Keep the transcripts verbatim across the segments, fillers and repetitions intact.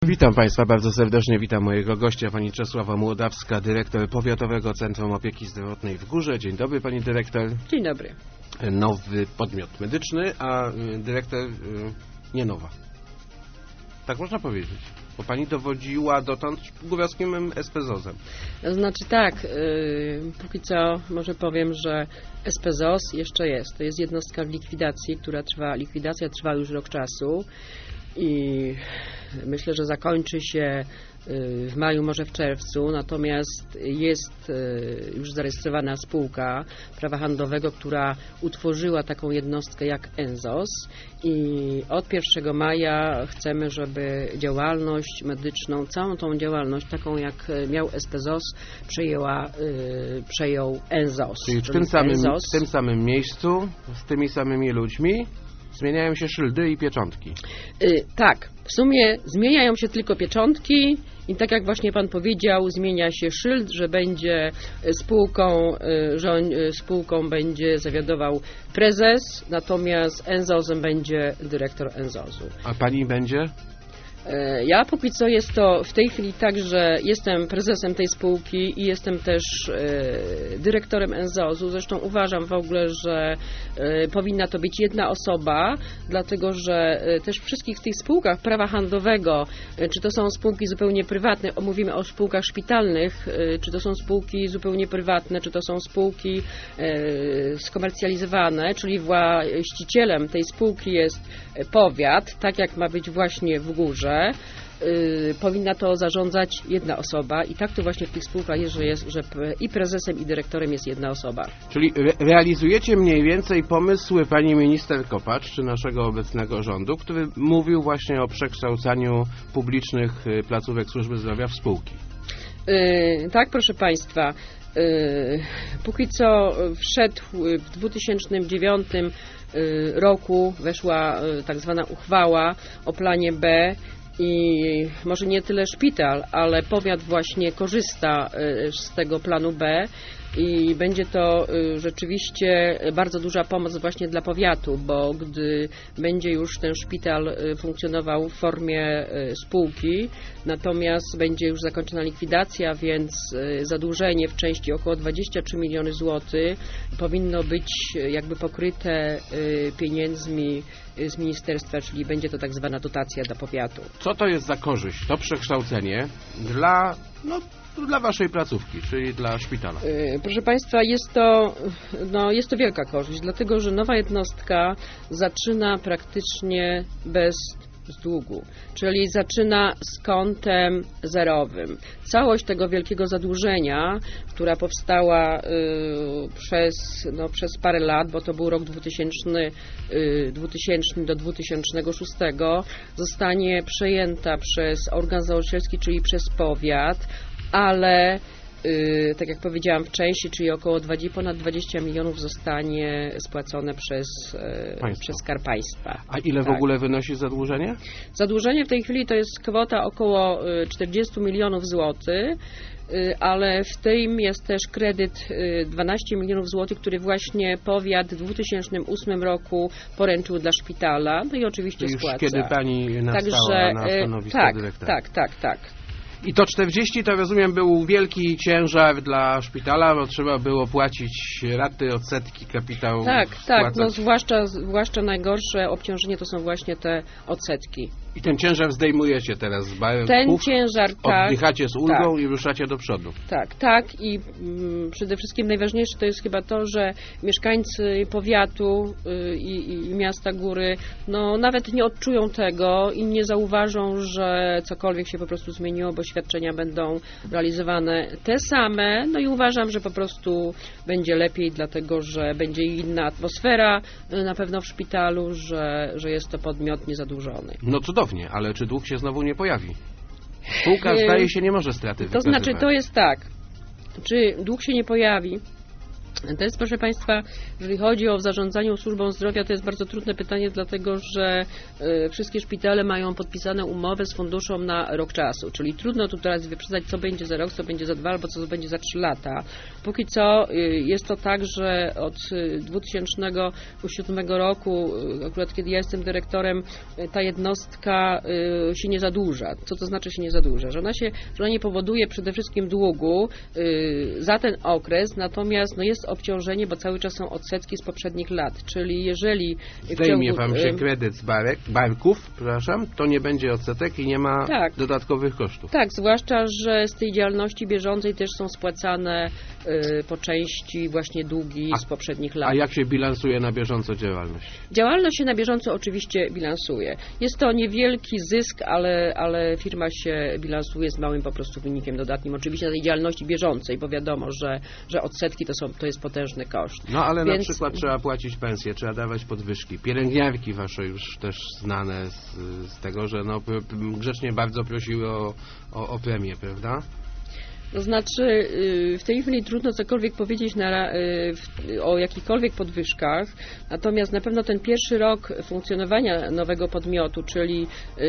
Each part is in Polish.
Witam Państwa bardzo serdecznie, witam mojego gościa, pani Czesława Młodawska, dyrektor Powiatowego Centrum Opieki Zdrowotnej w Górze. Dzień dobry, pani dyrektor. Dzień dobry. Nowy podmiot medyczny, a dyrektor nie nowa. Tak można powiedzieć, bo pani dowodziła dotąd górskim S P Z O Z-em. Znaczy tak, yy, póki co może powiem, że S P Z O Z jeszcze jest. To jest jednostka w likwidacji, która trwa, likwidacja trwa już rok czasu i myślę, że zakończy się w maju, może w czerwcu, natomiast jest już zarejestrowana spółka prawa handlowego, która utworzyła taką jednostkę jak N Z O Z i od pierwszego maja chcemy, żeby działalność medyczną, całą tą działalność, taką jak miał S P Z O Z, przejęła, przejął N Z O Z. Czyli w tym samym, w tym samym miejscu, z tymi samymi ludźmi zmieniają się szyldy i pieczątki. Yy, tak, w sumie zmieniają się tylko pieczątki i tak jak właśnie pan powiedział, zmienia się szyld, że będzie spółką, że spółką będzie zawiadował prezes, natomiast N Z O Z-em będzie dyrektor N Z O Z-u. A pani będzie? Ja póki co jest to w tej chwili tak, że jestem prezesem tej spółki i jestem też e, dyrektorem N Z O Z-u. Zresztą uważam w ogóle, że e, powinna to być jedna osoba, dlatego że e, też w wszystkich tych spółkach prawa handlowego, e, czy to są spółki zupełnie prywatne, mówimy o spółkach szpitalnych, e, czy to są spółki zupełnie prywatne, czy to są spółki e, skomercjalizowane, czyli właścicielem tej spółki jest powiat, tak jak ma być właśnie w Górze. Yy, powinna to zarządzać jedna osoba i tak to właśnie w tych spółkach jest, że, jest, że i prezesem, i dyrektorem jest jedna osoba. Czyli re realizujecie mniej więcej pomysły pani minister Kopacz, czy naszego obecnego rządu, który mówił właśnie o przekształcaniu publicznych placówek służby zdrowia w spółki. Yy, tak, proszę państwa. Yy, póki co wszedł w dwa tysiące dziewiątym roku, weszła tak zwana uchwała o planie B i może nie tyle szpital, ale powiat właśnie korzysta z tego planu B i będzie to rzeczywiście bardzo duża pomoc właśnie dla powiatu, bo gdy będzie już ten szpital funkcjonował w formie spółki, natomiast będzie już zakończona likwidacja, więc zadłużenie w części około dwadzieścia trzy miliony złotych powinno być jakby pokryte pieniędzmi z ministerstwa, czyli będzie to tak zwana dotacja dla powiatu. Co to jest za korzyść, to przekształcenie dla, no, dla waszej placówki, czyli dla szpitala? Proszę państwa, jest to, no, jest to wielka korzyść, dlatego że nowa jednostka zaczyna praktycznie bez z długu, czyli zaczyna z kontem zerowym. Całość tego wielkiego zadłużenia, która powstała y, przez, no, przez parę lat, bo to był rok dwutysięczny, y, dwutysięczny do dwa tysiące szóstego, zostanie przejęta przez organ założycielski, czyli przez powiat, ale Yy, tak jak powiedziałam wcześniej, czyli około dwadzieścia, ponad dwadzieścia milionów zostanie spłacone przez, yy, przez Skarb Państwa. A ile tak w ogóle wynosi zadłużenie? Zadłużenie w tej chwili to jest kwota około czterdzieści milionów złotych, yy, ale w tym jest też kredyt yy, dwanaście milionów złotych, który właśnie powiat w dwa tysiące ósmym roku poręczył dla szpitala, no i oczywiście już spłaca. Kiedy pani nastała Także, na stanowisku tak, dyrektora. Tak, tak, tak. I to czterdzieści, to rozumiem, był wielki ciężar dla szpitala, bo trzeba było płacić raty, odsetki, kapitał. Tak, spłacać. tak, no zwłaszcza, zwłaszcza najgorsze obciążenie to są właśnie te odsetki. I ten ciężar zdejmujecie teraz z barków, ten ciężar, tak, oddychacie z ulgą tak, i ruszacie do przodu. Tak, tak i mm, przede wszystkim najważniejsze to jest chyba to, że mieszkańcy powiatu y, i, i miasta Góry no nawet nie odczują tego i nie zauważą, że cokolwiek się po prostu zmieniło, bo świadczenia będą realizowane te same, no i uważam, że po prostu będzie lepiej, dlatego że będzie inna atmosfera y, na pewno w szpitalu, że, że jest to podmiot niezadłużony. No cudownie, ale czy dług się znowu nie pojawi? Spółka, zdaje się, nie może straty To wykazywać. znaczy, to jest tak, czy dług się nie pojawi, To jest, proszę Państwa, jeżeli chodzi o zarządzanie służbą zdrowia, to jest bardzo trudne pytanie, dlatego że y, wszystkie szpitale mają podpisane umowę z funduszem na rok czasu, czyli trudno tu teraz wyprzedzać, co będzie za rok, co będzie za dwa, albo co będzie za trzy lata. Póki co y, jest to tak, że od dwa tysiące siódmego roku, y, akurat kiedy ja jestem dyrektorem, y, ta jednostka y, się nie zadłuża. Co to znaczy się nie zadłuża? Że ona, się, że ona nie powoduje przede wszystkim długu y, za ten okres, natomiast no, jest obciążenie, bo cały czas są odsetki z poprzednich lat, czyli jeżeli... Zdejmie Wam się kredyt z barek, barków, przepraszam, to nie będzie odsetek i nie ma tak, dodatkowych kosztów. Tak, zwłaszcza, że z tej działalności bieżącej też są spłacane y, po części właśnie długi a, z poprzednich lat. A jak się bilansuje na bieżąco działalność? Działalność się na bieżąco oczywiście bilansuje. Jest to niewielki zysk, ale, ale firma się bilansuje z małym po prostu wynikiem dodatnim. Oczywiście na tej działalności bieżącej, bo wiadomo, że, że odsetki to, są, to jest potężny koszt. No ale Więc... na przykład trzeba płacić pensje, trzeba dawać podwyżki. Pielęgniarki wasze już też znane z, z tego, że no, grzecznie bardzo prosiły o, o, o premię, prawda? To znaczy w tej chwili trudno cokolwiek powiedzieć na, o jakichkolwiek podwyżkach, natomiast na pewno ten pierwszy rok funkcjonowania nowego podmiotu, czyli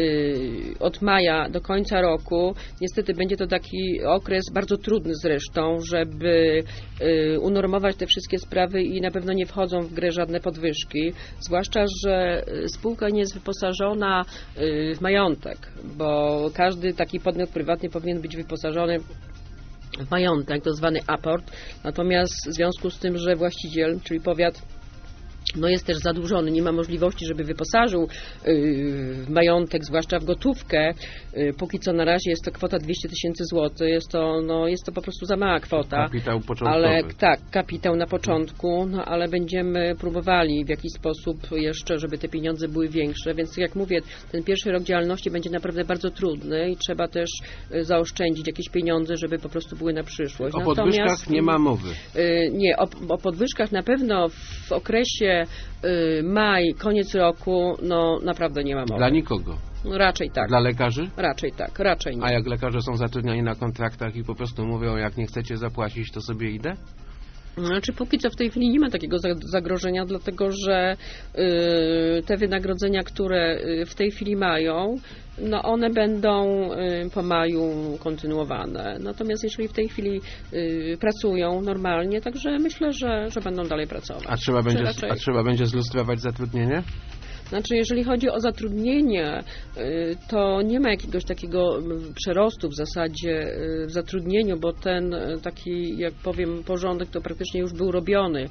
od maja do końca roku, niestety będzie to taki okres bardzo trudny zresztą, żeby unormować te wszystkie sprawy i na pewno nie wchodzą w grę żadne podwyżki, zwłaszcza, że spółka nie jest wyposażona w majątek, bo każdy taki podmiot prywatny powinien być wyposażony w majątek, to zwany aport, natomiast w związku z tym, że właściciel, czyli powiat, no jest też zadłużony, nie ma możliwości, żeby wyposażył w majątek, zwłaszcza w gotówkę. Póki co na razie jest to kwota dwieście tysięcy złotych, jest to, no, jest to po prostu za mała kwota. Kapitał początkowy. Ale tak, kapitał na początku, no ale będziemy próbowali w jakiś sposób jeszcze, żeby te pieniądze były większe, więc jak mówię, ten pierwszy rok działalności będzie naprawdę bardzo trudny i trzeba też zaoszczędzić jakieś pieniądze, żeby po prostu były na przyszłość. O podwyżkach Natomiast, nie ma mowy. Nie, o, o podwyżkach na pewno w okresie maj, koniec roku, no naprawdę nie ma mowy. Dla nikogo? No, raczej tak. Dla lekarzy? Raczej tak, raczej nie. A jak lekarze są zatrudniani na kontraktach i po prostu mówią, jak nie chcecie zapłacić, to sobie idę? Znaczy póki co w tej chwili nie ma takiego zagrożenia, dlatego że y, te wynagrodzenia, które w tej chwili mają, no one będą y, po maju kontynuowane. Natomiast jeżeli w tej chwili y, pracują normalnie, także myślę, że, że będą dalej pracować. A trzeba będzie, raczej... a trzeba będzie zlustrować zatrudnienie? Znaczy, jeżeli chodzi o zatrudnienie, to nie ma jakiegoś takiego przerostu w zasadzie w zatrudnieniu, bo ten taki, jak powiem, porządek to praktycznie już był robiony.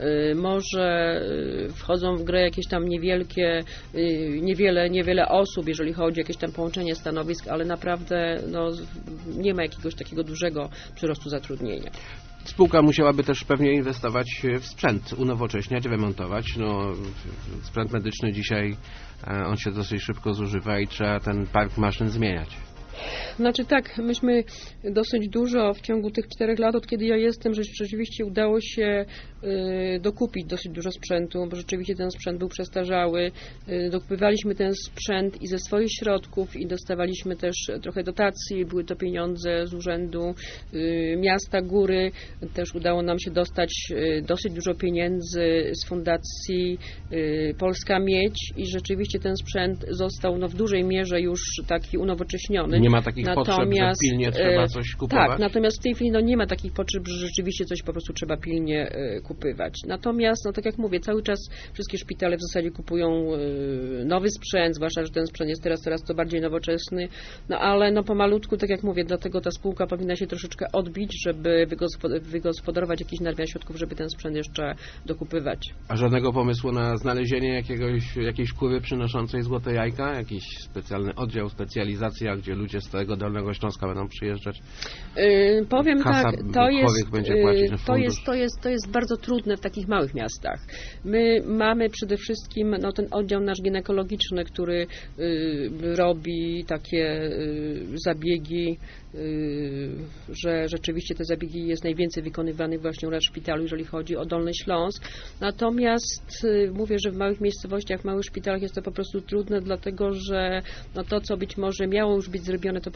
Może wchodzą w grę jakieś tam niewielkie, niewiele, niewiele osób, jeżeli chodzi o jakieś tam połączenie stanowisk, ale naprawdę no, nie ma jakiegoś takiego dużego przyrostu zatrudnienia. Spółka musiałaby też pewnie inwestować w sprzęt, unowocześniać, remontować. No, sprzęt medyczny dzisiaj, on się dosyć szybko zużywa i trzeba ten park maszyn zmieniać. Znaczy tak, myśmy dosyć dużo w ciągu tych czterech lat, od kiedy ja jestem, że rzeczywiście udało się y, dokupić dosyć dużo sprzętu, bo rzeczywiście ten sprzęt był przestarzały. Y, dokupywaliśmy ten sprzęt i ze swoich środków i dostawaliśmy też trochę dotacji, były to pieniądze z urzędu y, miasta, góry. Też udało nam się dostać y, dosyć dużo pieniędzy z fundacji y, Polska Miedź i rzeczywiście ten sprzęt został no, w dużej mierze już taki unowocześniony. Nie ma takich natomiast, potrzeb, że pilnie trzeba coś kupować? Tak, natomiast w tej chwili no, nie ma takich potrzeb, że rzeczywiście coś po prostu trzeba pilnie y, kupywać. Natomiast, no tak jak mówię, cały czas wszystkie szpitale w zasadzie kupują y, nowy sprzęt, zwłaszcza, że ten sprzęt jest teraz coraz to bardziej nowoczesny, no ale no pomalutku, tak jak mówię, dlatego ta spółka powinna się troszeczkę odbić, żeby wygospod- wygospodarować jakiś nadmiar środków, żeby ten sprzęt jeszcze dokupywać. A żadnego pomysłu na znalezienie jakiegoś, jakiejś kury przynoszącej złote jajka? Jakiś specjalny oddział, specjalizacja, gdzie ludzie z całego Dolnego Śląska będą przyjeżdżać? Yy, powiem Kasa tak, to jest, będzie płacić na to, jest, to, jest, to jest bardzo trudne w takich małych miastach. My mamy przede wszystkim no, ten oddział nasz ginekologiczny, który yy, robi takie yy, zabiegi, yy, że rzeczywiście te zabiegi jest najwięcej wykonywanych właśnie u nas w szpitalu, jeżeli chodzi o Dolny Śląsk. Natomiast yy, mówię, że w małych miejscowościach, w małych szpitalach jest to po prostu trudne, dlatego że no, to, co być może miało już być zrobione, to po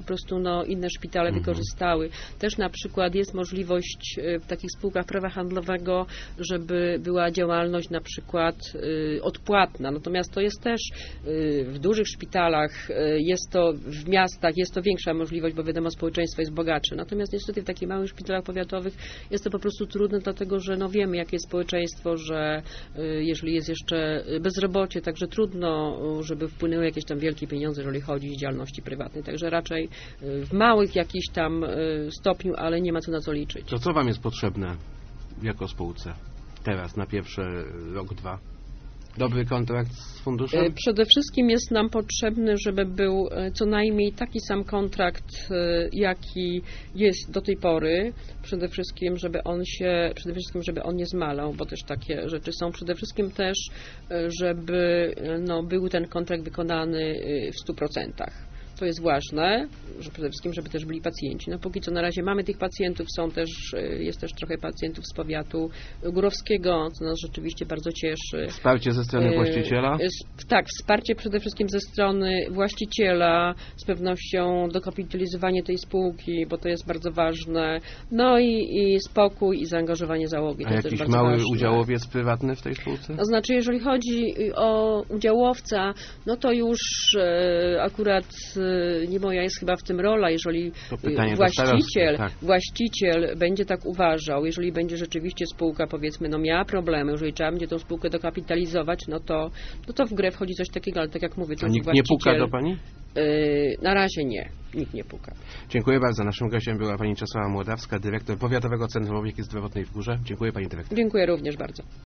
po prostu no, inne szpitale Mhm. wykorzystały. Też na przykład jest możliwość y, w takich spółkach prawa handlowego, żeby była działalność na przykład y, odpłatna. Natomiast to jest też y, w dużych szpitalach, y, jest to w miastach, jest to większa możliwość, bo wiadomo, społeczeństwo jest bogatsze. Natomiast niestety w takich małych szpitalach powiatowych jest to po prostu trudne, dlatego że no wiemy, jakie jest społeczeństwo, że y, jeżeli jest jeszcze bezrobocie, także trudno, y, żeby wpłynęły jakieś tam wielkie pieniądze, jeżeli chodzi o działalności prywatnej. Także raczej y, w małych jakichś tam y, stopniu, ale nie ma co na co liczyć. To co Wam jest potrzebne jako spółce teraz, na pierwszy rok, dwa? Dobry kontrakt z funduszem? Y, Przede wszystkim jest nam potrzebny, żeby był y, co najmniej taki sam kontrakt, y, jaki jest do tej pory. Przede wszystkim, żeby on się, przede wszystkim, żeby on nie zmalał, bo też takie rzeczy są. Przede wszystkim też, y, żeby y, no, był ten kontrakt wykonany y, w stu procentach. To jest ważne, że przede wszystkim, żeby też byli pacjenci. No póki co na razie mamy tych pacjentów, są też, jest też trochę pacjentów z powiatu górowskiego, co nas rzeczywiście bardzo cieszy. Wsparcie ze strony E, właściciela? s- Tak, wsparcie przede wszystkim ze strony właściciela, z pewnością dokapitalizowanie tej spółki, bo to jest bardzo ważne. No i, i spokój i zaangażowanie załogi. A To jest też jakiś bardzo mały ważne. udziałowiec prywatny w tej spółce? To znaczy, jeżeli chodzi o udziałowca, no to już e, akurat e, nie moja jest chyba w tym rola, jeżeli To pytanie do właściciel, starosty, tak. właściciel będzie tak uważał, jeżeli będzie rzeczywiście spółka, powiedzmy, no miała problemy, jeżeli trzeba będzie tą spółkę dokapitalizować, no to, no to w grę wchodzi coś takiego, ale tak jak mówię, to A już nikt nie puka właściciel- do Pani? e, Na razie nie, nikt nie puka. Dziękuję bardzo. Naszym gościem była Pani Czesława Młodawska, dyrektor Powiatowego Centrum Opieki Zdrowotnej w Górze. Dziękuję Pani Dyrektor. Dziękuję również bardzo.